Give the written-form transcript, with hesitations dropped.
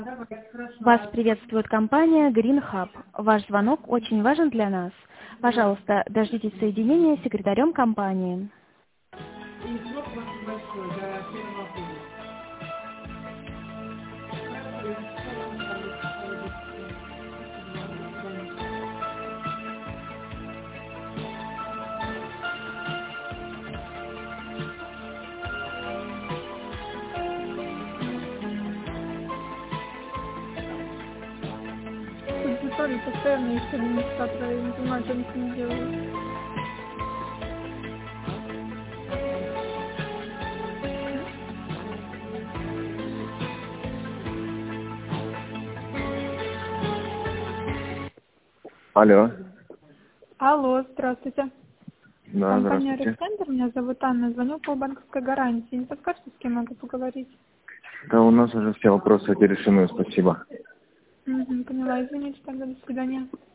Вас приветствует компания Green Hub. Ваш звонок очень важен для нас. Пожалуйста, дождитесь соединения с секретарем компании. Тут Виталий постоянно есть администратора, я не понимаю, что они с ним делают. Алло. Алло, здравствуйте. Да, Компания здравствуйте. Рексцентр, меня зовут Анна, звоню по банковской гарантии. Не подскажете, с кем могу поговорить? Да, у нас уже все вопросы эти решены, спасибо. Поняла, извините, тогда до свидания.